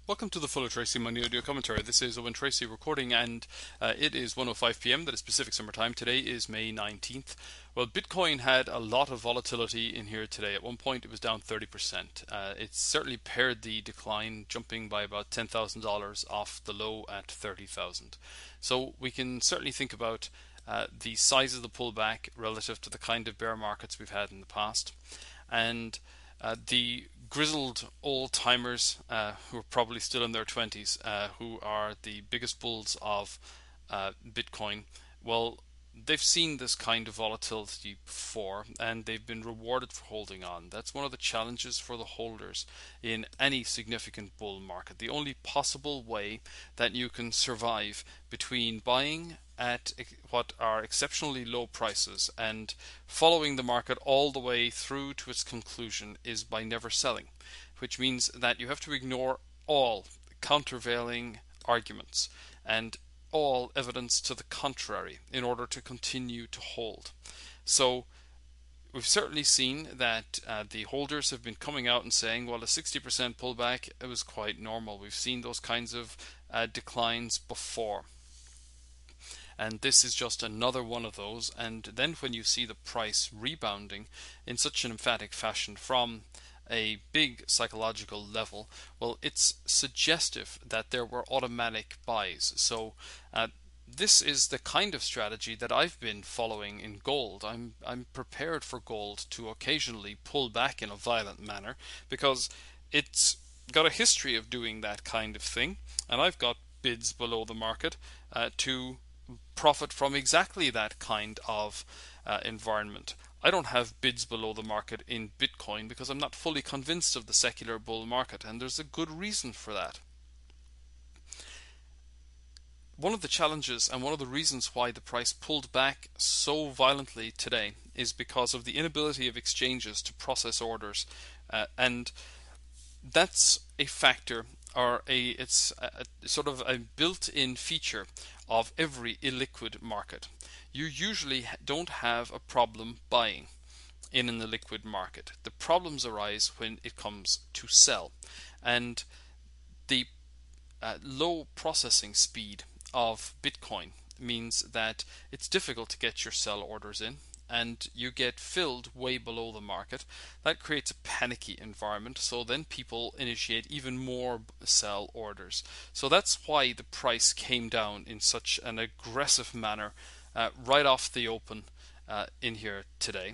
Welcome to the Fuller Tracy Money Audio Commentary. This is Owen Tracy recording, and it is 1:05 p.m. That is Pacific Summer Time. Today is May 19th. Well, Bitcoin had a lot of volatility in here today. At one point, it was down 30%. It certainly paired the decline, jumping by about $10,000 off the low at 30,000. So we can certainly think about the size of the pullback relative to the kind of bear markets we've had in the past, and the grizzled old timers who are probably still in their 20s, who are the biggest bulls of Bitcoin, well, they've seen this kind of volatility before and they've been rewarded for holding on. That's one of the challenges for the holders in any significant bull market. The only possible way that you can survive between buying at what are exceptionally low prices and following the market all the way through to its conclusion is by never selling, which means that you have to ignore all countervailing arguments and all evidence to the contrary in order to continue to hold. So we've certainly seen that the holders have been coming out and saying, well, a 60% pullback, it was quite normal. We've seen those kinds of declines before. And this is just another one of those. And then when you see the price rebounding in such an emphatic fashion from a big psychological level, well, it's suggestive that there were automatic buys. So this is the kind of strategy that I've been following in gold. I'm prepared for gold to occasionally pull back in a violent manner because it's got a history of doing that kind of thing, and I've got bids below the market to profit from exactly that kind of environment. I don't have bids below the market in Bitcoin because I'm not fully convinced of the secular bull market, and there's a good reason for that. One of the challenges and one of the reasons why the price pulled back so violently today is because of the inability of exchanges to process orders, and that's a factor, or it's a sort of a built-in feature of every illiquid market. You usually don't have a problem buying in an illiquid market. The problems arise when it comes to sell, and the low processing speed of Bitcoin means that it's difficult to get your sell orders in, and you get filled way below the market. That creates a panicky environment, so then people initiate even more sell orders. So that's why the price came down in such an aggressive manner right off the open in here today.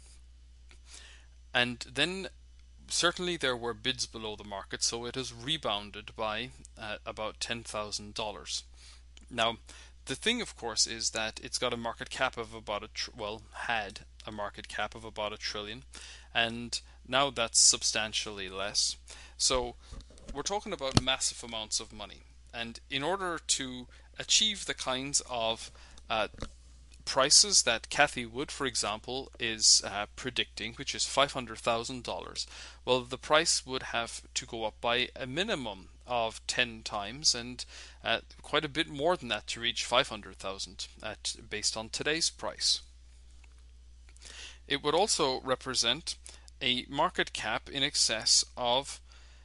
And then certainly there were bids below the market, so it has rebounded by about $10,000. Now, the thing, of course, is that it's got a market cap of about had a market cap of about $1 trillion, and now that's substantially less. So we're talking about massive amounts of money, and in order to achieve the kinds of prices that Cathie Wood, for example, is predicting, which is $500,000, well, the price would have to go up by a minimum of 10 times and quite a bit more than that to reach 500,000 based on today's price. It would also represent a market cap in excess of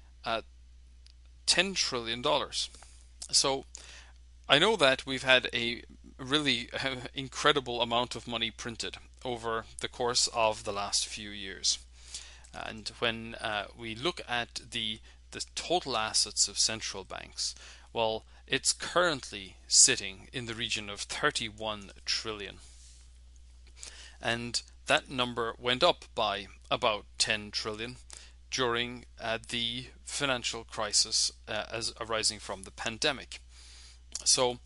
$10 trillion. So I know that we've had a really incredible amount of money printed over the course of the last few years. And when we look at the total assets of central banks, well, it's currently sitting in the region of 31 trillion. And that number went up by about 10 trillion during the financial crisis as arising from the pandemic. So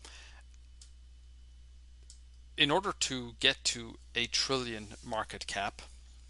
in order to get to a trillion market cap,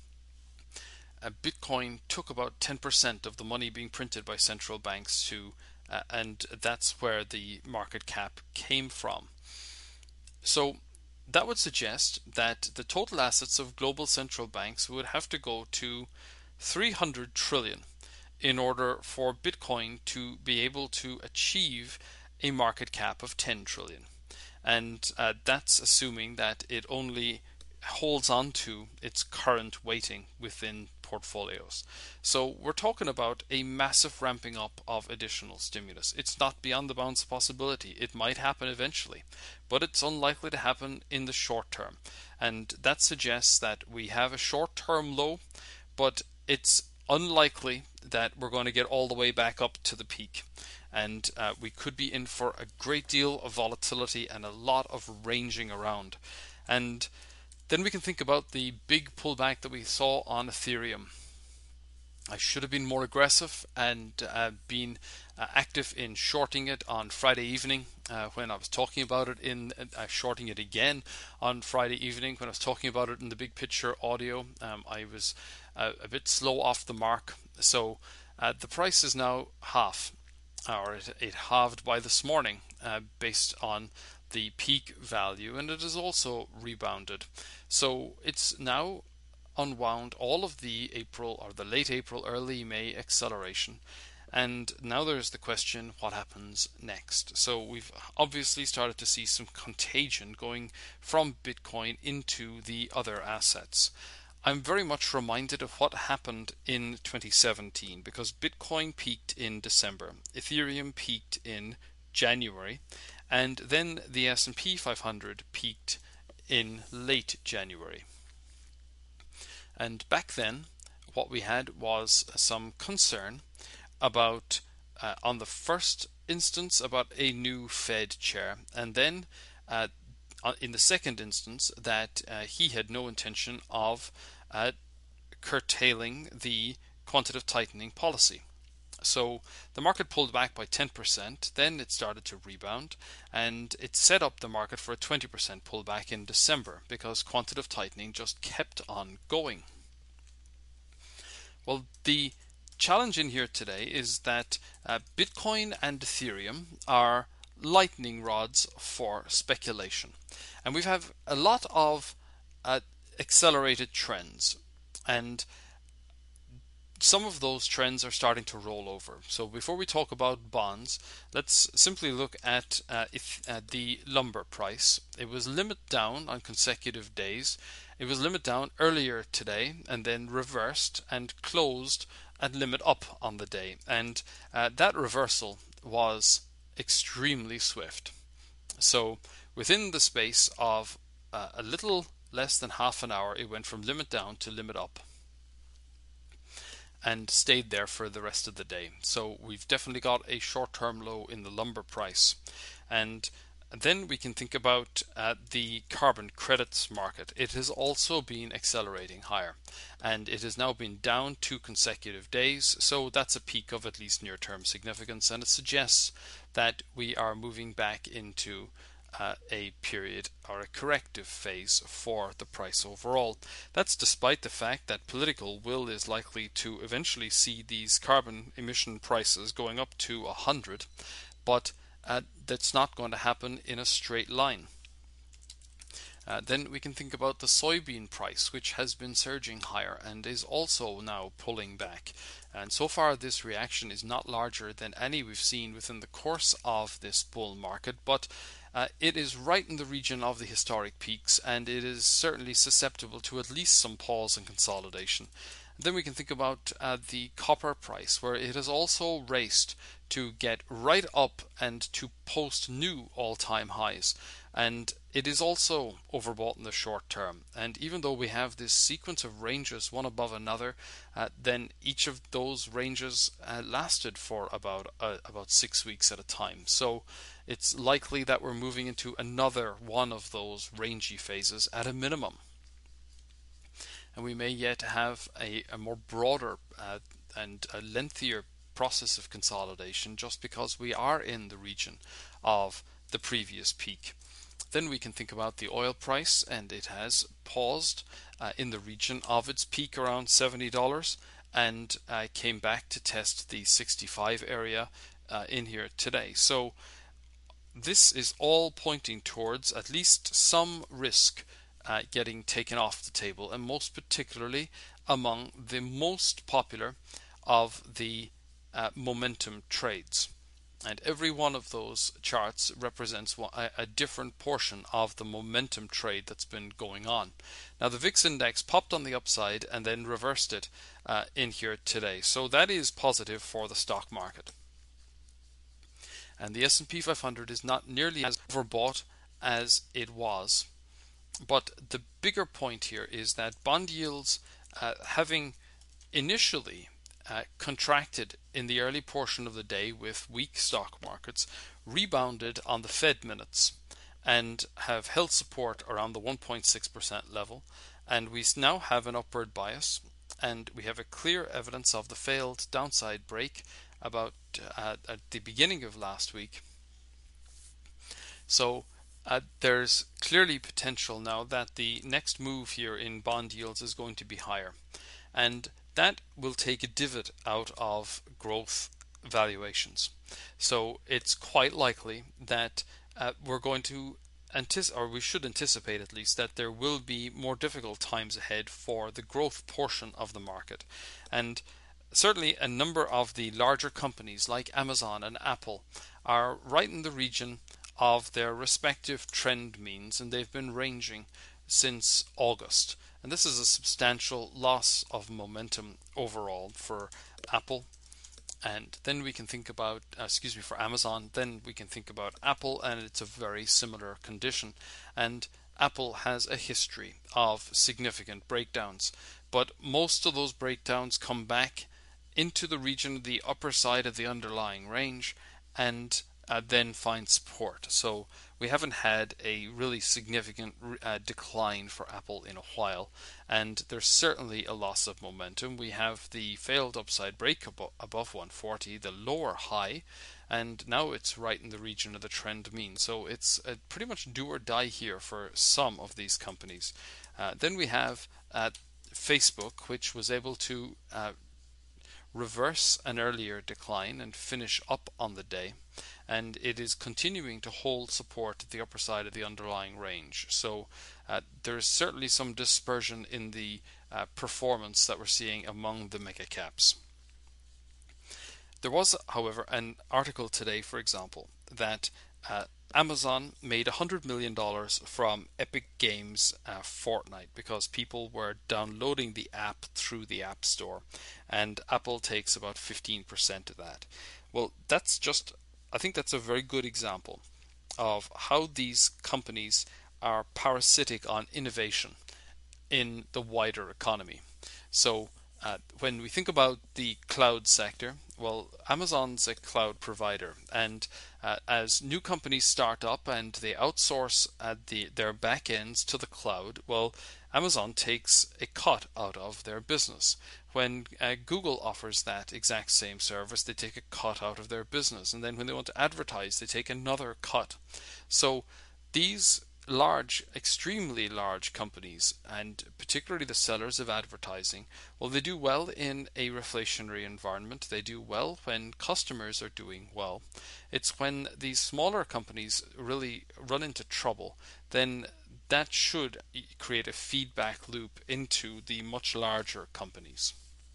Bitcoin took about 10% of the money being printed by central banks and that's where the market cap came from. So that would suggest that the total assets of global central banks would have to go to 300 trillion in order for Bitcoin to be able to achieve a market cap of 10 trillion. And that's assuming that it only holds on to its current weighting within portfolios. So we're talking about a massive ramping up of additional stimulus. It's not beyond the bounds of possibility. It might happen eventually, but it's unlikely to happen in the short term. And that suggests that we have a short-term low, but it's unlikely that we're going to get all the way back up to the peak. And we could be in for a great deal of volatility and a lot of ranging around. And then we can think about the big pullback that we saw on Ethereum. I should have been more aggressive and been active in shorting it on Friday evening when I was talking about it, in shorting it again on Friday evening when I was talking about it in the Big Picture audio. I was a bit slow off the mark. So the price is now half, or it halved by this morning based on the peak value, and it has also rebounded. So it's now unwound all of the April or the late April, early May acceleration. And now there's the question, what happens next? So we've obviously started to see some contagion going from Bitcoin into the other assets. I'm very much reminded of what happened in 2017 because Bitcoin peaked in December, Ethereum peaked in January, and then the S&P 500 peaked in late January. And back then, what we had was some concern about, on the first instance, about a new Fed chair, and then in the second instance, that he had no intention of curtailing the quantitative tightening policy. So the market pulled back by 10%, then it started to rebound, and it set up the market for a 20% pullback in December because quantitative tightening just kept on going. Well, the challenge in here today is that Bitcoin and Ethereum are lightning rods for speculation. And we have a lot of accelerated trends, and some of those trends are starting to roll over. So before we talk about bonds, let's simply look at the lumber price. It was limit down on consecutive days. It was limit down earlier today and then reversed and closed at limit up on the day. And that reversal was extremely swift. So within the space of a little less than half an hour, it went from limit down to limit up and stayed there for the rest of the day. So we've definitely got a short-term low in the lumber price. And then we can think about the carbon credits market. It has also been accelerating higher, and it has now been down 2 consecutive days. So that's a peak of at least near-term significance, and it suggests that we are moving back into a period or a corrective phase for the price overall. That's despite the fact that political will is likely to eventually see these carbon emission prices going up to 100, but that's not going to happen in a straight line. Then we can think about the soybean price, which has been surging higher and is also now pulling back. And so far this reaction is not larger than any we've seen within the course of this bull market, but it is right in the region of the historic peaks, and it is certainly susceptible to at least some pause and consolidation. Then we can think about the copper price, where it has also raced to get right up and to post new all-time highs. And it is also overbought in the short term. And even though we have this sequence of ranges one above another, then each of those ranges lasted for about 6 weeks at a time. So it's likely that we're moving into another one of those rangy phases at a minimum. And we may yet have a more broader and a lengthier process of consolidation just because we are in the region of the previous peak. Then we can think about the oil price, and it has paused in the region of its peak around $70 and came back to test the 65 area in here today. So this is all pointing towards at least some risk getting taken off the table, and most particularly among the most popular of the momentum trades. And every one of those charts represents a different portion of the momentum trade that's been going on. Now the VIX index popped on the upside and then reversed it in here today. So that is positive for the stock market. And the S&P 500 is not nearly as overbought as it was. But the bigger point here is that bond yields, having initially contracted in the early portion of the day with weak stock markets, rebounded on the Fed minutes and have held support around the 1.6% level. And we now have an upward bias, and we have a clear evidence of the failed downside break about at the beginning of last week. So there's clearly potential now that the next move here in bond yields is going to be higher, and that will take a divot out of growth valuations. So it's quite likely that we're going to we should anticipate at least, that there will be more difficult times ahead for the growth portion of the market. And certainly a number of the larger companies like Amazon and Apple are right in the region of their respective trend means, and they've been ranging since August. And this is a substantial loss of momentum overall for Apple. And then we can think about, for Amazon, then we can think about Apple, and it's a very similar condition. And Apple has a history of significant breakdowns, but most of those breakdowns come back into the region of the upper side of the underlying range and then find support. So we haven't had a really significant decline for Apple in a while, and there's certainly a loss of momentum. We have the failed upside break above 140, the lower high, and now it's right in the region of the trend mean. So it's pretty much do or die here for some of these companies. Then we have Facebook, which was able to reverse an earlier decline and finish up on the day, and it is continuing to hold support at the upper side of the underlying range. So there is certainly some dispersion in the performance that we're seeing among the mega caps. There was, however, an article today, for example, that Amazon made $100 million from Epic Games Fortnite because people were downloading the app through the App Store, and Apple takes about 15% of that. Well, I think that's a very good example of how these companies are parasitic on innovation in the wider economy. So when we think about the cloud sector, well, Amazon's a cloud provider, and as new companies start up and they outsource their back ends to the cloud, well, Amazon takes a cut out of their business. When Google offers that exact same service, they take a cut out of their business, and then when they want to advertise, they take another cut. So these large, extremely large companies, and particularly the sellers of advertising, well, they do well in a reflationary environment. They do well when customers are doing well. It's when these smaller companies really run into trouble, then that should create a feedback loop into the much larger companies.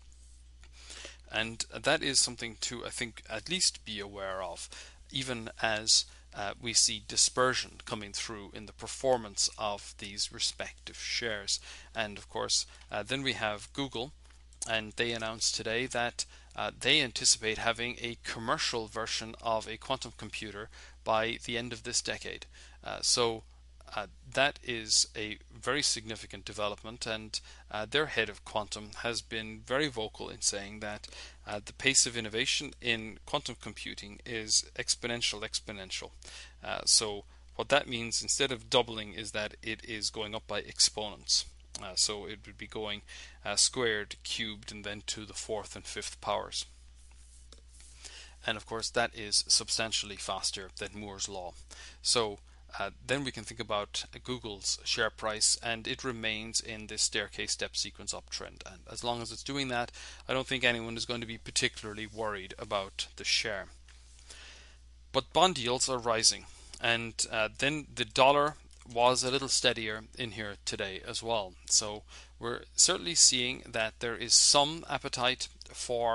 And that is something to, I think, at least be aware of, even as we see dispersion coming through in the performance of these respective shares. And of course, then we have Google, and they announced today that they anticipate having a commercial version of a quantum computer by the end of this decade. So that is a very significant development, and their head of quantum has been very vocal in saying that the pace of innovation in quantum computing is exponential. So what that means, instead of doubling, is that it is going up by exponents. So it would be going squared, cubed, and then to the fourth and fifth powers. And of course that is substantially faster than Moore's law. So then we can think about Google's share price, and it remains in this staircase step sequence uptrend. And as long as it's doing that, I don't think anyone is going to be particularly worried about the share. But bond yields are rising, and then the dollar was a little steadier in here today as well. So we're certainly seeing that there is some appetite for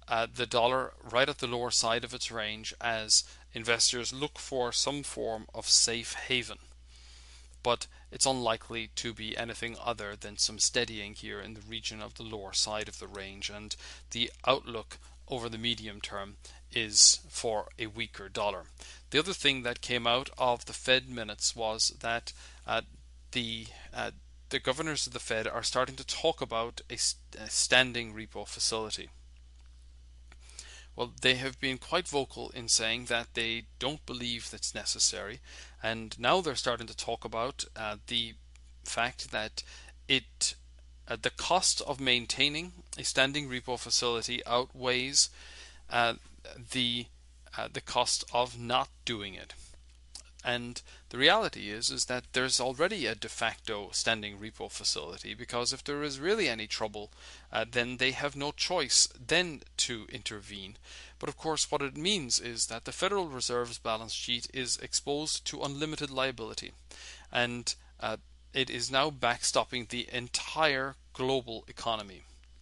the dollar right at the lower side of its range as investors look for some form of safe haven. But it's unlikely to be anything other than some steadying here in the region of the lower side of the range, and the outlook over the medium term is for a weaker dollar. The other thing that came out of the Fed minutes was that the uh, the governors of the Fed are starting to talk about a standing repo facility. Well, they have been quite vocal in saying that they don't believe that's necessary, and now they're starting to talk about the fact that it the cost of maintaining a standing repo facility outweighs uh, the the cost of not doing it. And the reality is that there's already a de facto standing repo facility, because if there is really any trouble, then they have no choice then to intervene. But of course, what it means is that the Federal Reserve's balance sheet is exposed to unlimited liability, and it is now backstopping the entire global economy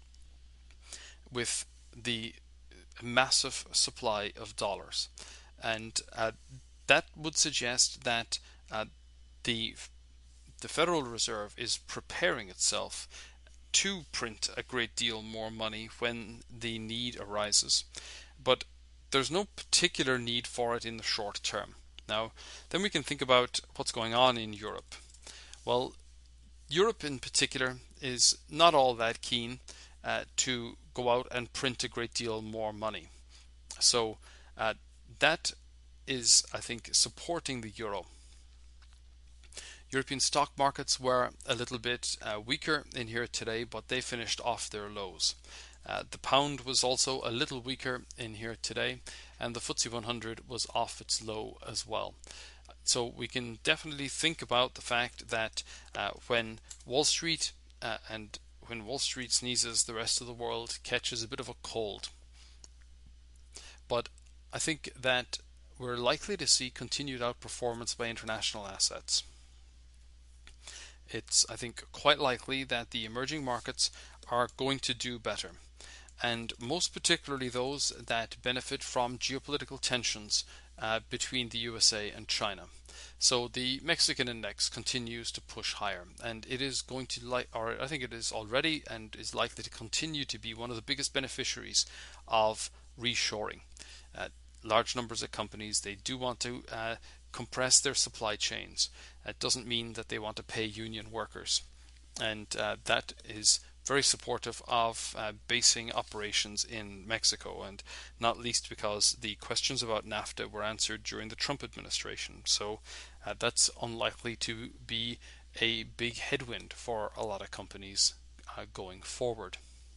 with the massive supply of dollars. And that would suggest that the the Federal Reserve is preparing itself to print a great deal more money when the need arises. But there's no particular need for it in the short term. Now, then we can think about what's going on in Europe. Well, Europe in particular is not all that keen to go out and print a great deal more money. So that is, I think, supporting the euro. European stock markets were a little bit weaker in here today, but they finished off their lows. The pound was also a little weaker in here today, and the FTSE 100 was off its low as well. So we can definitely think about the fact that when Wall Street sneezes, the rest of the world catches a bit of a cold. But I think that we're likely to see continued outperformance by international assets. It's, I think, quite likely that the emerging markets are going to do better, and most particularly those that benefit from geopolitical tensions between the USA and China. So the Mexican index continues to push higher, and it is going to or I think it is already and is likely to continue to be one of the biggest beneficiaries of reshoring. Large numbers of companies, they do want to compress their supply chains. It doesn't mean that they want to pay union workers, and that is very supportive of basing operations in Mexico, and not least because the questions about NAFTA were answered during the Trump administration. So that's unlikely to be a big headwind for a lot of companies going forward.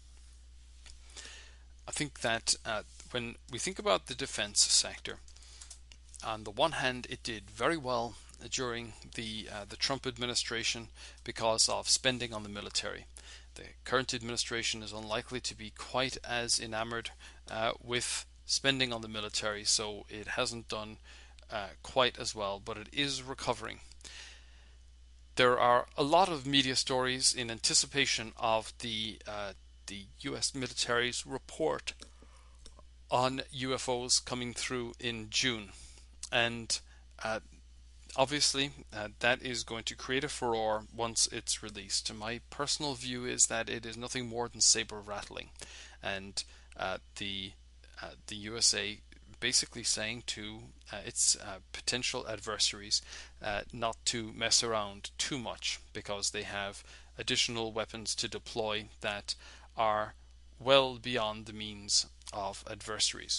I think that when we think about the defense sector, on the one hand, it did very well during the Trump administration because of spending on the military. The current administration is unlikely to be quite as enamored with spending on the military, so it hasn't done quite as well, but it is recovering. There are a lot of media stories in anticipation of the U.S. military's report on UFOs coming through in June. And obviously that is going to create a furore once it's released. My personal view is that it is nothing more than saber rattling, and the USA basically saying to its potential adversaries not to mess around too much, because they have additional weapons to deploy that are well beyond the means of adversaries.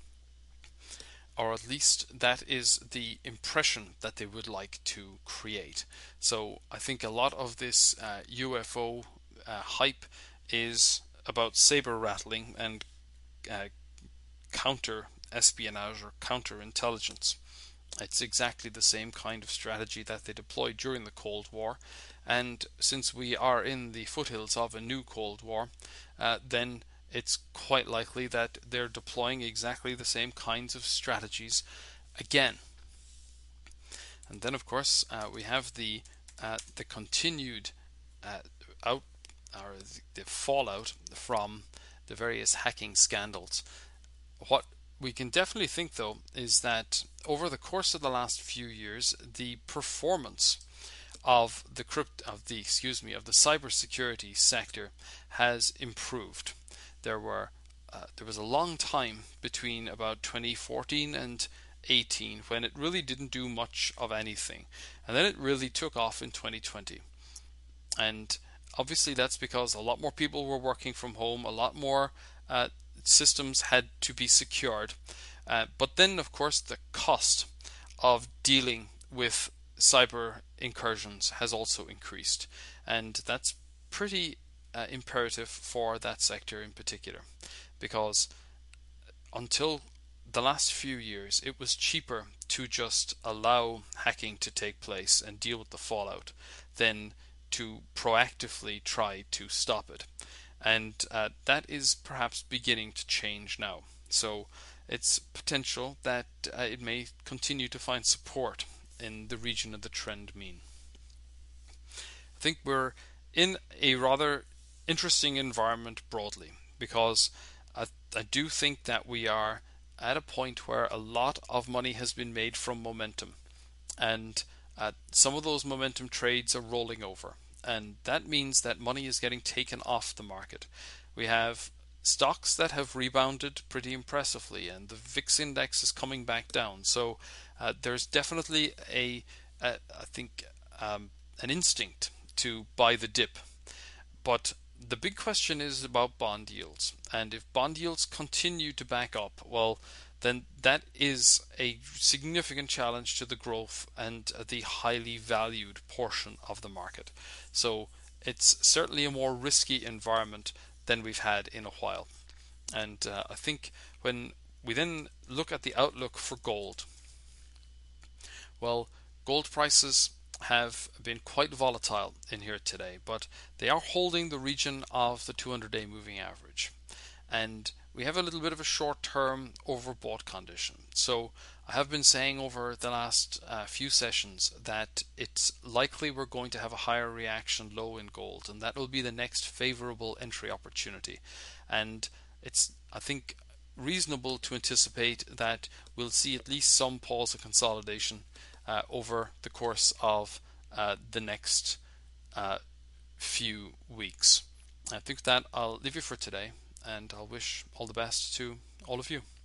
Or at least that is the impression that they would like to create. So I think a lot of this UFO hype is about saber rattling and counter espionage or counter intelligence. It's exactly the same kind of strategy that they deployed during the Cold War, and since we are in the foothills of a new Cold War, then it's quite likely that they're deploying exactly the same kinds of strategies again. And then, of course, we have the continued the fallout from the various hacking scandals. What we can definitely think, though, is that over the course of the last few years, the performance of the cybersecurity sector has improved. There were there was a long time between about 2014 and 18 when it really didn't do much of anything, and then it really took off in 2020. And obviously that's because a lot more people were working from home, a lot more uh, systems had to be secured. But then, of course, the cost of dealing with cyber incursions has also increased, and that's pretty imperative for that sector in particular, because until the last few years, it was cheaper to just allow hacking to take place and deal with the fallout than to proactively try to stop it. And that is perhaps beginning to change now. So it's potential that it may continue to find support in the region of the trend mean. I think we're in a rather interesting environment broadly, because I do think that we are at a point where a lot of money has been made from momentum, and some of those momentum trades are rolling over, and that means that money is getting taken off the market. We have stocks that have rebounded pretty impressively, and the VIX index is coming back down. So there's definitely I think an instinct to buy the dip. But the big question is about bond yields. And if bond yields continue to back up, well, then that is a significant challenge to the growth and the highly valued portion of the market. So it's certainly a more risky environment than we've had in a while. And I think when we then look at the outlook for gold, well, gold prices have been quite volatile in here today, but they are holding the region of the 200-day moving average. And we have a little bit of a short-term overbought condition. So I have been saying over the last few sessions that it's likely we're going to have a higher reaction low in gold, and that will be the next favorable entry opportunity. And it's, I think, reasonable to anticipate that we'll see at least some pause of consolidation over the course of the next few weeks. I think that I'll leave you for today, and I'll wish all the best to all of you.